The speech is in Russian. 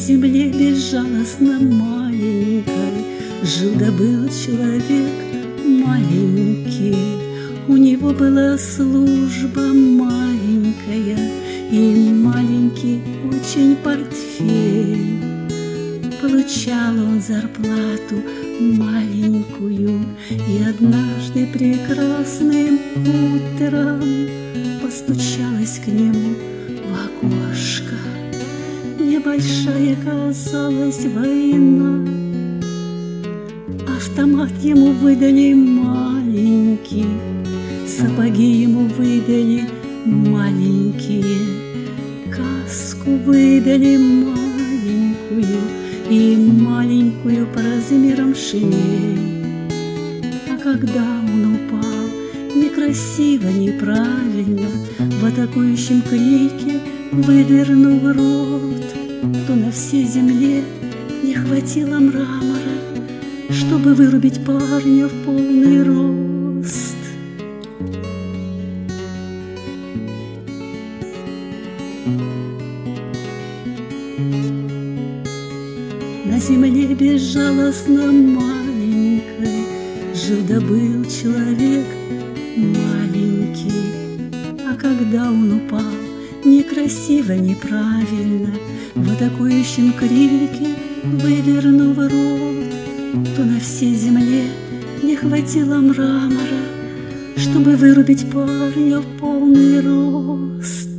земле безжалостно маленькой жил да был человек маленький. У него была служба маленькая и маленький очень портфель. Получал он зарплату маленькую, и однажды прекрасным утром постучалась к нему в окошко небольшая, казалась, война. Автомат ему выдали маленький, сапоги ему выдали маленькие, каску выдали маленькую и маленькую по размерам шинель. А когда он упал, некрасиво, неправильно, в атакующем крике вывернув рот, то на всей земле не хватило мрамора, чтобы вырубить парня в полный рост. На земле безжалостно маленькой жил да был человек маленький. А когда он упал, некрасиво, неправильно, в атакующем крике вывернув рот, то на всей земле не хватило мрамора, чтобы вырубить парня в полный рост.